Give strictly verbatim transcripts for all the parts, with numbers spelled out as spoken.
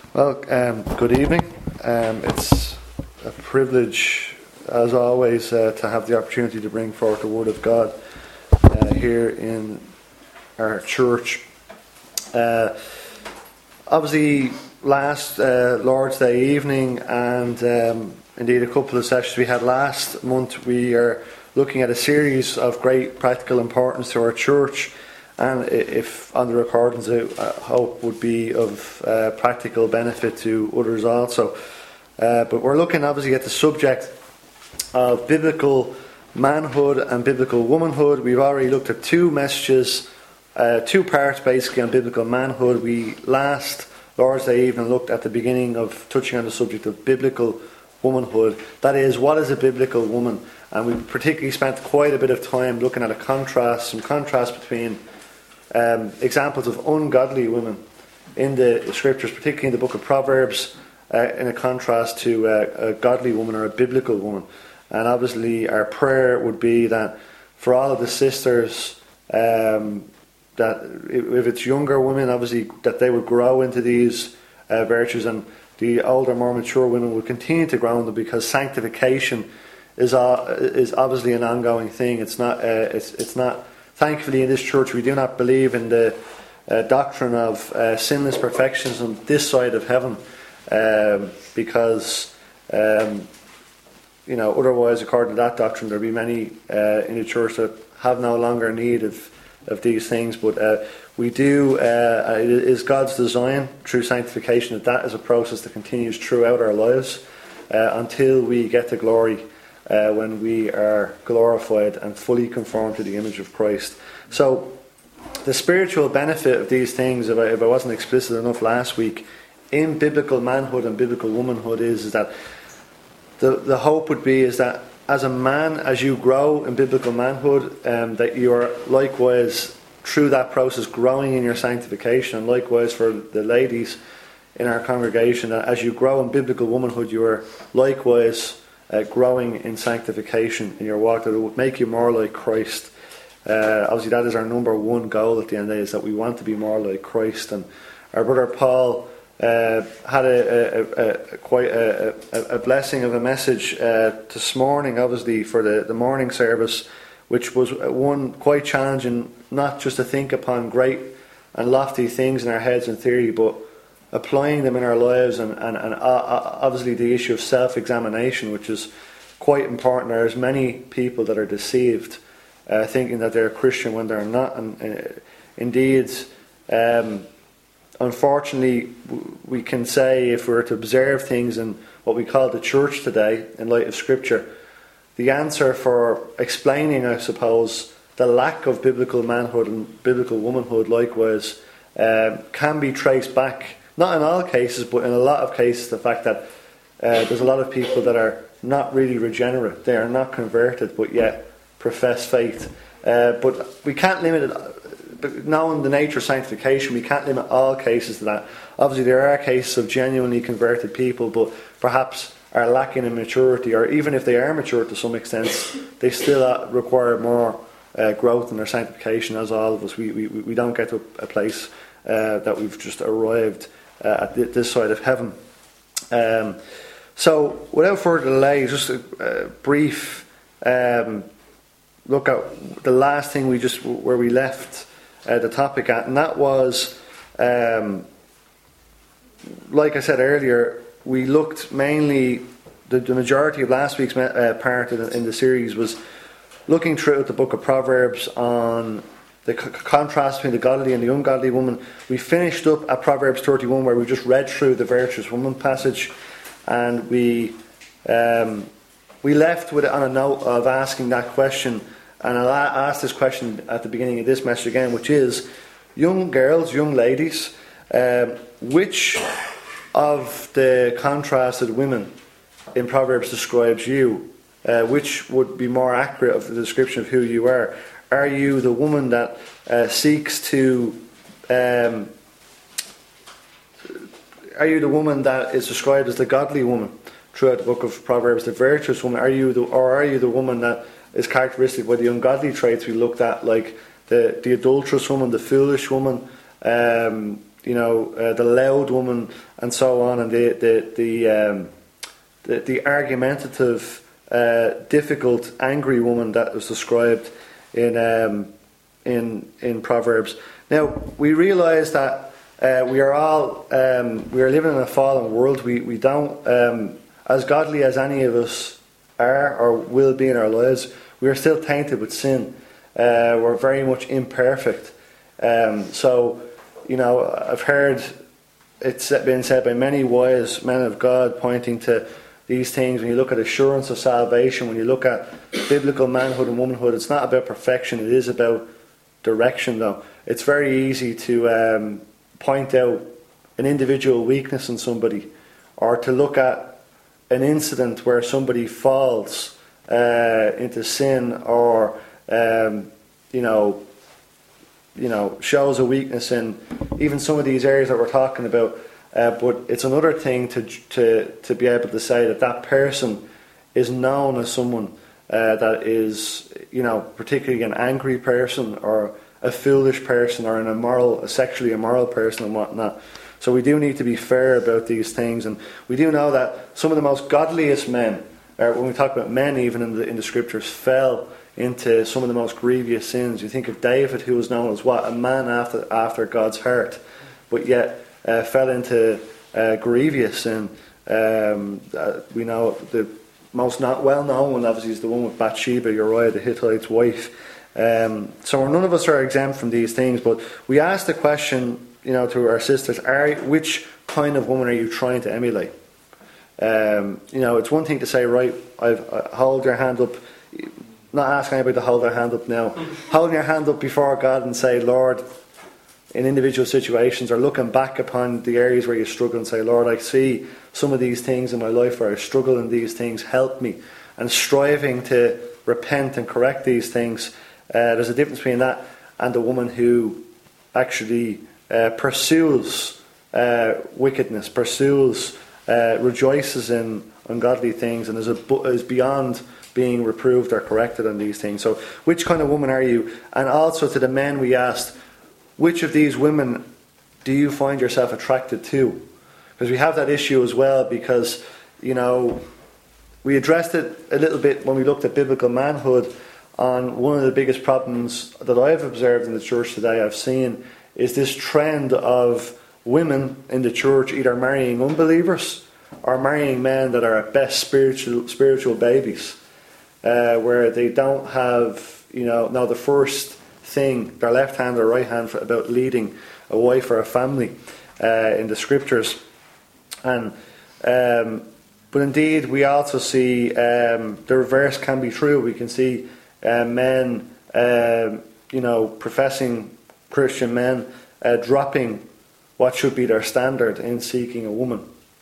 Well, um, good evening. Um, it's a privilege, as always, uh, to have the opportunity to bring forth the Word of God uh, here in our church. Uh, obviously, last uh, Lord's Day evening, and um, indeed a couple of sessions we had last month, we are looking at a series of great practical importance to our church. And if on the recordings, I hope would be of uh, practical benefit to others also. Uh, but we're looking obviously at the subject of biblical manhood and biblical womanhood. We've already looked at two messages, uh, two parts basically on biblical manhood. We last Lord's Day evening looked at the beginning of touching on the subject of biblical womanhood. That is, what is a biblical woman? And we particularly spent quite a bit of time looking at a contrast, some contrast between Um, examples of ungodly women in the scriptures, particularly in the book of Proverbs, uh, in a contrast to uh, a godly woman or a biblical woman. And obviously our prayer would be that for all of the sisters, um, that if it's younger women, obviously that they would grow into these uh, virtues, and the older, more mature women would continue to grow in them, because sanctification is uh, is obviously an ongoing thing. It's not. Uh, it's it's not. Thankfully, in this church, we do not believe in the uh, doctrine of uh, sinless perfectionism this side of heaven, um, because, um, you know, otherwise, according to that doctrine, there will be many uh, in the church that have no longer need of, of these things. But uh, we do, uh, it is God's design through sanctification that that is a process that continues throughout our lives uh, until we get to glory. Uh, when we are glorified and fully conformed to the image of Christ. So, the spiritual benefit of these things, if I, if I wasn't explicit enough last week, in biblical manhood and biblical womanhood is, is that the, the hope would be is that as a man, as you grow in biblical manhood, um, that you are likewise, through that process, growing in your sanctification, and likewise for the ladies in our congregation, that as you grow in biblical womanhood, you are likewise Uh, growing in sanctification in your walk, that it would make you more like Christ. Uh, obviously, that is our number one goal at the end of the day, is that we want to be more like Christ. And our brother Paul uh, had a, a, a, a quite a, a, a blessing of a message uh, this morning, obviously for the, the morning service, which was one quite challenging, not just to think upon great and lofty things in our heads and theory, but applying them in our lives, and, and, and obviously the issue of self-examination, which is quite important. There's many people that are deceived, uh, thinking that they're a Christian when they're not. And uh, indeed, um, unfortunately, we can say, if we were to observe things in what we call the church today, in light of Scripture, the answer for explaining, I suppose, the lack of biblical manhood and biblical womanhood, likewise, um, can be traced back. Not in all cases, but in a lot of cases, the fact that uh, there's a lot of people that are not really regenerate. They are not converted, but yet profess faith. Uh, but we can't limit it. Knowing the nature of sanctification, we can't limit all cases to that. Obviously, there are cases of genuinely converted people, but perhaps are lacking in maturity, or even if they are mature to some extent, they still require more uh, growth in their sanctification, as all of us. We, we, we don't get to a place uh, that we've just arrived Uh, at this side of heaven. Um, so, without further delay, just a, a brief um, look at the last thing we just where we left uh, the topic at, and that was, um, like I said earlier, we looked mainly the, the majority of last week's uh, part in, in the series was looking through the book of Proverbs on the c- contrast between the godly and the ungodly woman. We finished up at Proverbs thirty-one, where we just read through the virtuous woman passage, and we um, we left with it on a note of asking that question, and I'll ask this question at the beginning of this message again, which is, young girls, young ladies, um, which of the contrasted women in Proverbs describes you? Uh, which would be more accurate of the description of who you are? Are you the woman that uh, seeks to... Um, are you the woman that is described as the godly woman throughout the book of Proverbs, the virtuous woman? Are you the, or are you the woman that is characteristic by the ungodly traits we looked at, like the, the adulterous woman, the foolish woman, um, you know, uh, the loud woman, and so on, and the the the um, the, the argumentative, uh, difficult, angry woman that was described in um, in in Proverbs. Now we realise that uh, we are all um, we are living in a fallen world. We we don't, um, as godly as any of us are or will be in our lives, we are still tainted with sin. Uh, we're very much imperfect. Um, so, you know, I've heard it's been said by many wise men of God, pointing to these things. When you look at assurance of salvation, when you look at biblical manhood and womanhood, it's not about perfection, it is about direction, though. It's very easy to um, point out an individual weakness in somebody, or to look at an incident where somebody falls uh, into sin, or um, you know, you know, shows a weakness in even some of these areas that we're talking about. Uh, but it's another thing to to to be able to say that that person is known as someone uh, that is, you know, particularly an angry person, or a foolish person, or an immoral, a sexually immoral person, and whatnot. So we do need to be fair about these things, and we do know that some of the most godliest men, or when we talk about men, even in the in the scriptures, fell into some of the most grievous sins. You think of David, who was known as what, a man after after God's heart, but yet uh, fell into uh, grievous sin. Um, uh, we know the most not well known one, obviously, is the one with Bathsheba, Uriah the Hittite's wife. Um, so none of us are exempt from these things, but we ask the question, you know, to our sisters: Are which kind of woman are you trying to emulate? Um, you know, it's one thing to say, right, I've, I hold your hand up. Not asking anybody to hold their hand up now. Holding your hand up before God and say, Lord, in individual situations, or looking back upon the areas where you struggle and say, Lord, I see some of these things in my life where I struggle in these things, help me. And striving to repent and correct these things. Uh, there's a difference between that and the woman who actually uh, pursues uh, wickedness, pursues, uh, rejoices in ungodly things, and is, a, is beyond being reproved or corrected on these things. So which kind of woman are you? And also to the men we asked, which of these women do you find yourself attracted to? Because we have that issue as well, because, you know, we addressed it a little bit when we looked at biblical manhood. On one of the biggest problems that I've observed in the church today, I've seen, is this trend of women in the church either marrying unbelievers or marrying men that are at best spiritual spiritual babies. Uh, where they don't have, you know, now the first thing, their left hand or right hand, for, about leading a wife or a family uh, in the scriptures. And um, but indeed, we also see um, the reverse can be true. We can see uh, men, uh, you know, professing Christian men uh, dropping what should be their standard in seeking a woman.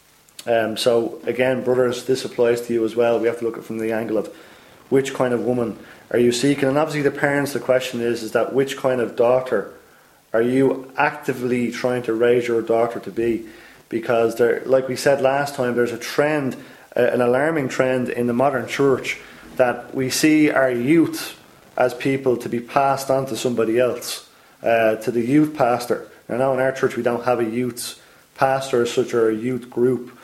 Um, so again, brothers, this applies to you as well. We have to look at it from the angle of which kind of woman are you seeking? And obviously the parents, the question is, is that which kind of daughter are you actively trying to raise your daughter to be? Because there, like we said last time, there's a trend, uh, an alarming trend in the modern church, that we see our youth as people to be passed on to somebody else, uh, to the youth pastor. Now, now in our church we don't have a youth pastor as such, or a youth group,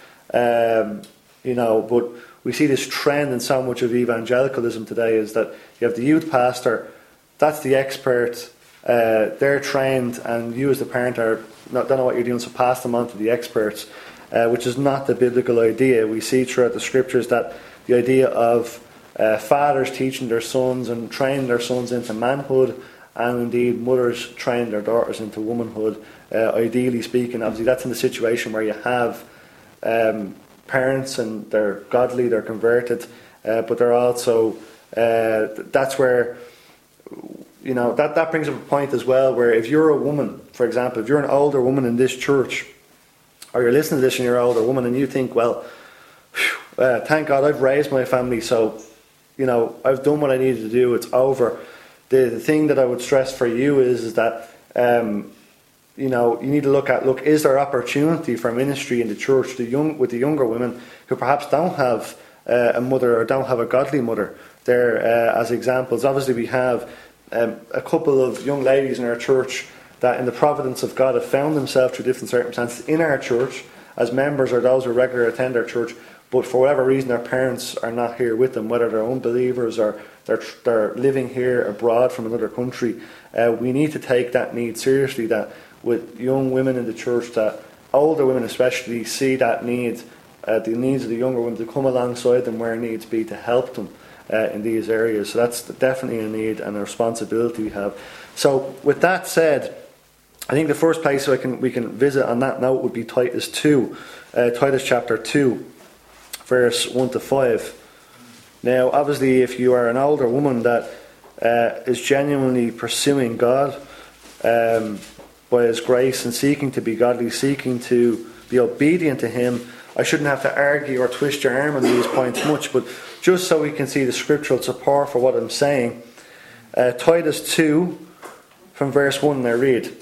um, you know, but we see this trend in so much of evangelicalism today, is that you have the youth pastor, that's the expert, uh, they're trained, and you as the parent are not, don't know what you're doing, so pass them on to the experts, uh, which is not the biblical idea. We see throughout the scriptures that the idea of uh, fathers teaching their sons and training their sons into manhood, and indeed mothers training their daughters into womanhood, uh, ideally speaking. Obviously that's in the situation where you have um, parents and they're godly, they're converted, uh, but they're also, uh, that's where, you know, that, that brings up a point as well, where if you're a woman, for example, if you're an older woman in this church, or you're listening to this and you're an older woman and you think, well, whew, uh, thank God I've raised my family, so, you know, I've done what I needed to do, it's over. The, the thing that I would stress for you is, is that, um, you know, you need to look at, look, is there opportunity for ministry in the church the young, with the younger women who perhaps don't have uh, a mother or don't have a godly mother there uh, as examples. Obviously we have um, a couple of young ladies in our church that in the providence of God have found themselves through different circumstances in our church as members or those who regularly attend our church, but for whatever reason their parents are not here with them, whether they're unbelievers or they're, they're living here abroad from another country. Uh, we need to take that need seriously, that with young women in the church, that older women especially see that need, uh, the needs of the younger women, to come alongside them where needs be to help them uh, in these areas. So that's definitely a need and a responsibility we have. So with that said, I think the first place I can, we can visit on that note would be Titus two, uh, Titus chapter two, verse one to five. Now, obviously, if you are an older woman that uh, is genuinely pursuing God um, by His grace and seeking to be godly, seeking to be obedient to Him, I shouldn't have to argue or twist your arm on these points much, but just so we can see the scriptural support for what I'm saying, uh, Titus two, from verse one, I read,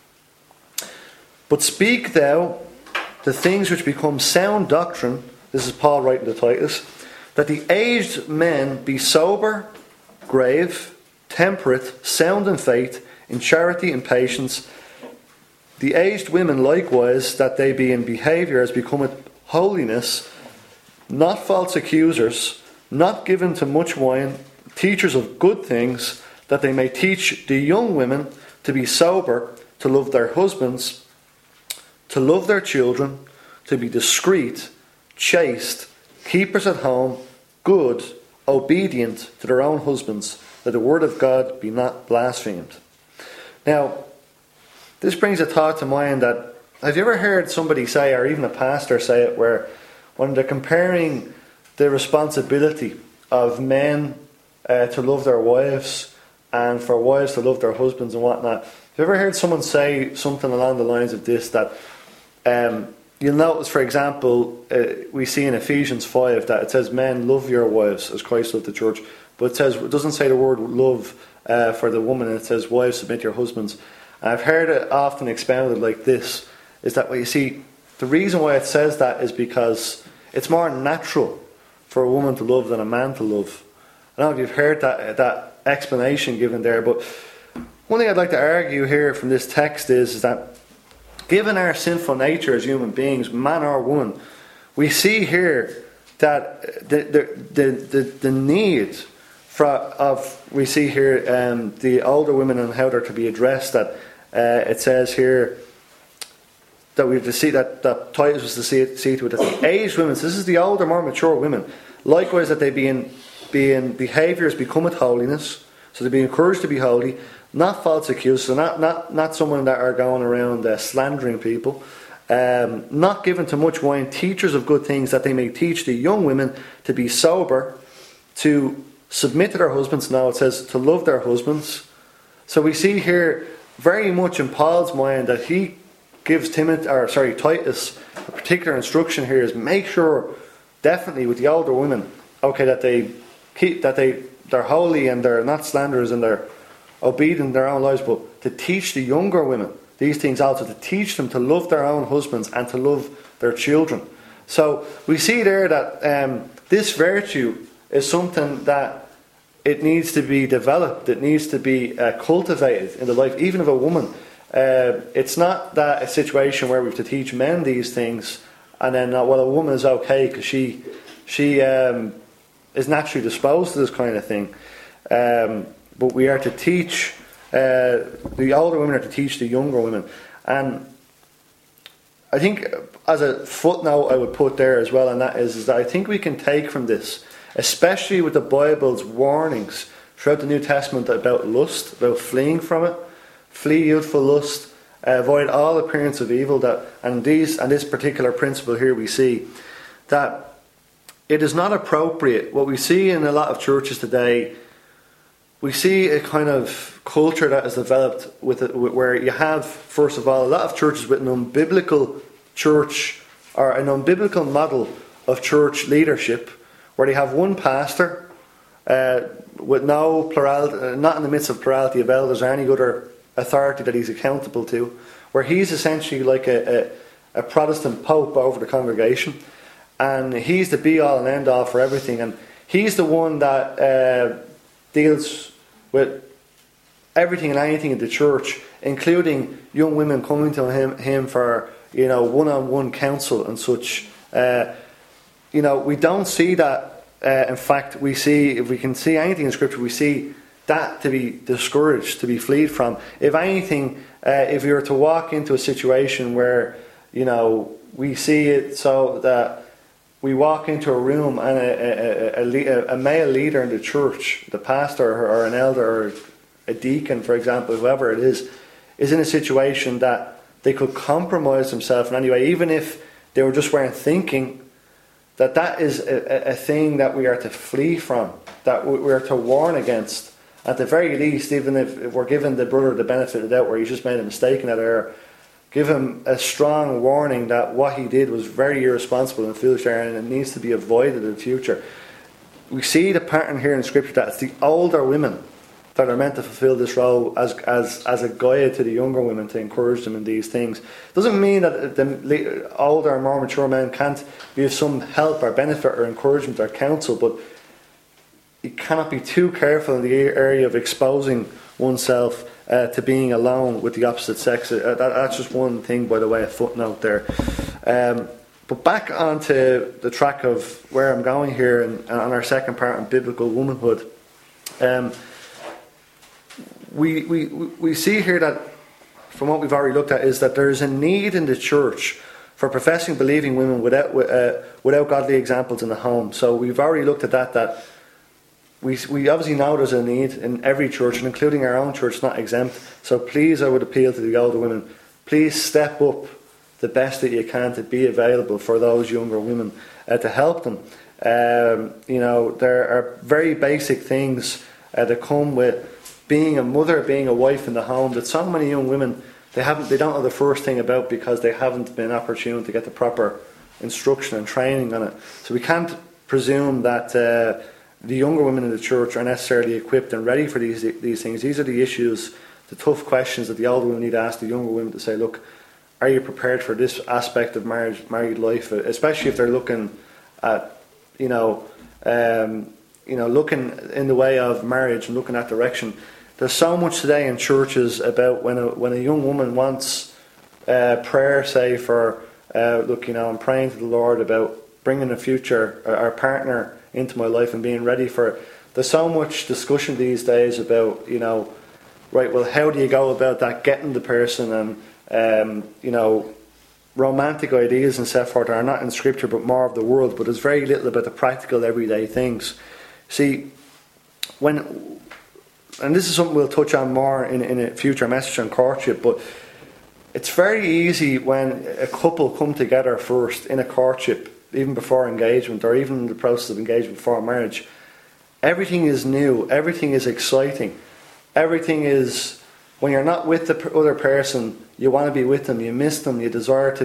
"But speak thou the things which become sound doctrine," this is Paul writing to Titus, "that the aged men be sober, grave, temperate, sound in faith, in charity and patience. The aged women likewise, that they be in behaviour as becometh holiness, not false accusers, not given to much wine, teachers of good things, that they may teach the young women to be sober, to love their husbands, to love their children, to be discreet, chaste, keepers at home, good, obedient to their own husbands, that the word of God be not blasphemed." Now, this brings a thought to mind that, have you ever heard somebody say, or even a pastor say it, where when they're comparing the responsibility of men uh, to love their wives and for wives to love their husbands and whatnot, have you ever heard someone say something along the lines of this, that um, you'll notice, for example, uh, we see in Ephesians five that it says, "Men, love your wives as Christ loved the church," but it says, it doesn't say the word love uh, for the woman, and it says, "Wives, submit to your husbands." And I've heard it often expounded like this, is that, well, you see, the reason why it says that is because it's more natural for a woman to love than a man to love. I don't know if you've heard that that explanation given there, but one thing I'd like to argue here from this text is, is that given our sinful nature as human beings, man or woman, we see here that the the the, the, the need for, of we see here um, the older women and how they're to be addressed. That uh, it says here that we have to see that, that Titus was to see, see to it that the aged women, so this is the older, more mature women, likewise that they be in, be in behaviours becometh holiness, so they be encouraged to be holy, not false accusers, so not, not, not someone that are going around uh, slandering people, um, not given to much wine, teachers of good things, that they may teach the young women to be sober, to submit to their husbands. Now it says to love their husbands. So we see here very much in Paul's mind that he gives Timothy, or sorry, Titus, a particular instruction here is make sure, definitely with the older women, okay, that they keep, that they they're holy and they're not slanderers and they're obedient in their own lives, but to teach the younger women these things also, to teach them to love their own husbands and to love their children. So we see there that um, this virtue is something that it needs to be developed, it needs to be uh, cultivated in the life even of a woman. Uh, it's not that a situation where we have to teach men these things and then, uh, well, a woman is okay because she she um, is naturally disposed to this kind of thing. Um, but we are to teach, uh, the older women are to teach the younger women. And I think as a footnote I would put there as well, and that is, is that I think we can take from this, especially with the Bible's warnings throughout the New Testament about lust, about fleeing from it. Flee youthful lust, uh, avoid all appearance of evil. That and these and this particular principle here we see that it is not appropriate. What we see in a lot of churches today, we see a kind of culture that has developed with it, where you have, first of all, a lot of churches with an unbiblical church or an unbiblical model of church leadership, where they have one pastor uh, with no plurality, uh, not in the midst of plurality of elders or any other authority that he's accountable to, where he's essentially like a, a, a Protestant pope over the congregation, and he's the be all and end all for everything, and he's the one that uh, deals with everything and anything in the church including young women coming to him, him for, you know, one-on-one counsel and such. Uh, you know, we don't see that. Uh, in fact, we see, if we can see anything in Scripture, we see that to be discouraged, to be fled from. If anything, uh, if we were to walk into a situation where, you know, we see it so that we walk into a room and a, a, a, a male leader in the church, the pastor or an elder or a deacon, for example, whoever it is, is in a situation that they could compromise themselves in any way, even if they were just weren't thinking, that that is a, a thing that we are to flee from, that we are to warn against. At the very least, even if, if we're giving the brother the benefit of the doubt where he's just made a mistake in that error, give him a strong warning that what he did was very irresponsible and foolish error, and it needs to be avoided in the future. We see the pattern here in Scripture that it's the older women that are meant to fulfill this role as as as a guide to the younger women, to encourage them in these things. Doesn't mean that the older, more mature men can't be of some help or benefit or encouragement or counsel, but you cannot be too careful in the area of exposing oneself uh, to being alone with the opposite sex. Uh, that, that's just one thing, by the way, a footnote there. Um, but back onto the track of where I'm going here, and on our second part on biblical womanhood. Um, We, we we see here that, from what we've already looked at, is that there is a need in the church for professing, believing women without uh, without godly examples in the home. So we've already looked at that. That we we obviously know there's a need in every church, and including our own church, not exempt. So please, I would appeal to the older women. Please step up the best that you can to be available for those younger women, uh, to help them. Um, you know, there are very basic things uh, that come with being a mother, being a wife in the home, that so many young women, they haven't, they don't know the first thing about, because they haven't been opportune to get the proper instruction and training on it. So we can't presume that uh, the younger women in the church are necessarily equipped and ready for these these things. These are the issues, the tough questions that the older women need to ask the younger women, to say, look, are you prepared for this aspect of marriage, married life, especially if they're looking at, you know, um, you know, looking in the way of marriage and looking at direction. There's so much today in churches about when a when a young woman wants uh, prayer, say for, uh, look, you know, I'm praying to the Lord about bringing a future, our partner into my life and being ready for it. There's so much discussion these days about, you know, right, well, how do you go about that, getting the person, and, um, you know, romantic ideas and so forth are not in Scripture but more of the world, but there's very little about the practical everyday things. See, when, and this is something we'll touch on more in, in a future message on courtship, but it's very easy when a couple come together first in a courtship, even before engagement, or even in the process of engagement before marriage. Everything is new, everything is exciting, everything is, when you're not with the other person, you want to be with them, you miss them, you desire to